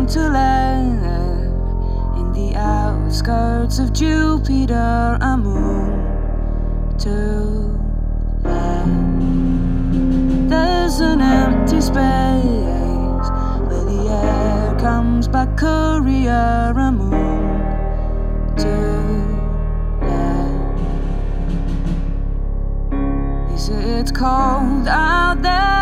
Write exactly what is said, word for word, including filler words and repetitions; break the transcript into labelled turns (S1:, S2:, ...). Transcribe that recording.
S1: want to land in the outskirts of Jupiter, a moon to land. There's an empty space where the air comes by courier, a moon to land. They say it's cold out there,